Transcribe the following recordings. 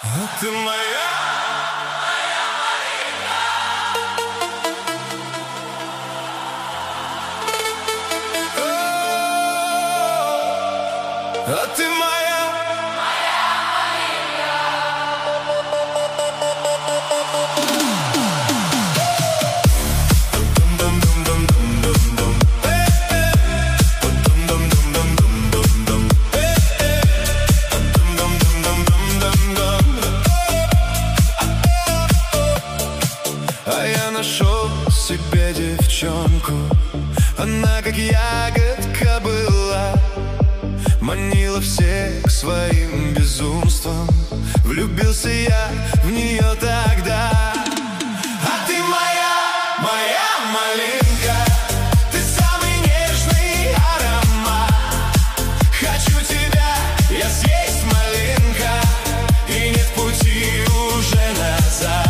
А ты моя, моя малинка. А ты моя, моя малинка. А я нашел себе девчонку, она как ягодка была, манила всех своим безумством. Влюбился я в нее тогда. А ты моя, моя малинка. Ты самый нежный аромат. Хочу тебя я съесть, малинка, и нет пути уже назад.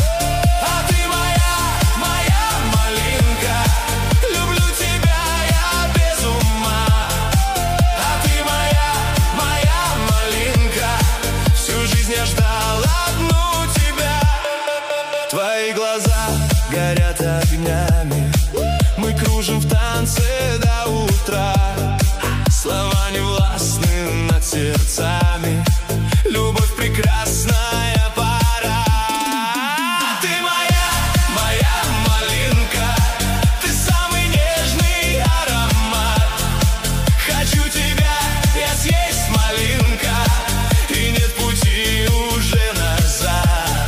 Твои глаза горят огнями, мы кружим в танце до утра. Слова не властны над сердцами, любовь прекрасная пора. А ты моя, моя малинка. Ты самый нежный аромат. Хочу тебя я съесть, малинка, и нет пути уже назад.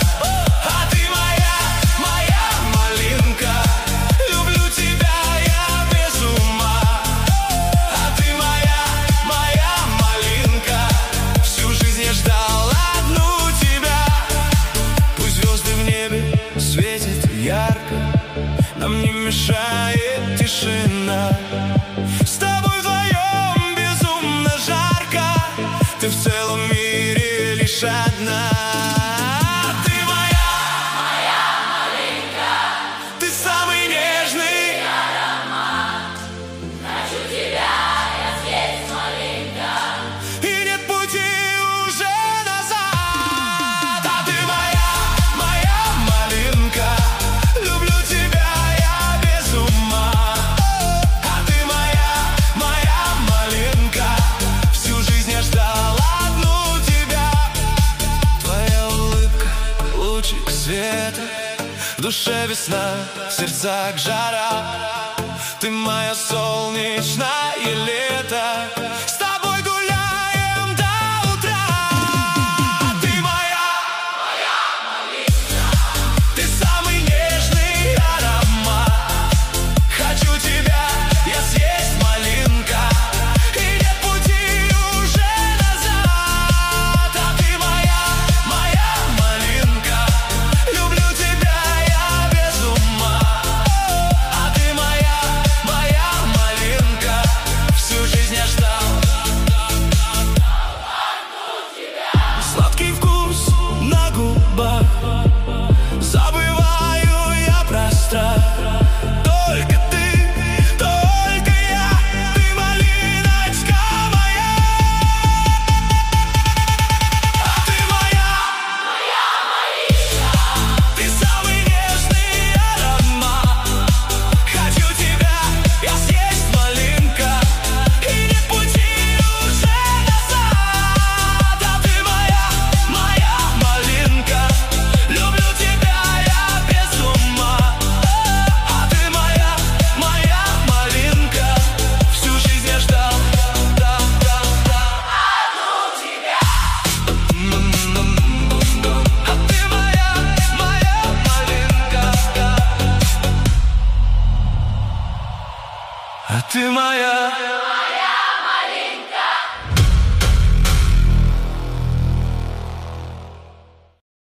Нам не мешает тишина. С тобой вдвоем безумно жарко. Ты в целом мире лишь одна. Ты моя, моя малинка. Ты самый нежный аромат. Хочу тебя я съесть, малинка, и нет пути уже назад. А ты моя, моя малинка. В душе весна, в сердцах жара. Ты моя солнечное лето. С тобой гуляем до утра. Ты моя, моя малинка. Ты самый нежный аромат. Хочу тебя я съесть, малинка, и нет пути уже назад. А ты моя, моя малинка. Люблю тебя я без ума. А ты моя, моя малинка. Всю жизнь я ждал сладкий вкус на губах. Забываю я про страх. Только ты, только я. Ты малиночка моя. А ты моя, моя малинка. Ты самый нежный аромат. Хочу тебя я съесть, малинка, и нет пути уже назад. А ты моя, моя малинка. Люблю тебя я без ума. А ты моя, моя малинка. Всю жизнь я ждал одну тебя. А ты моя, моя малинка. А ты моя.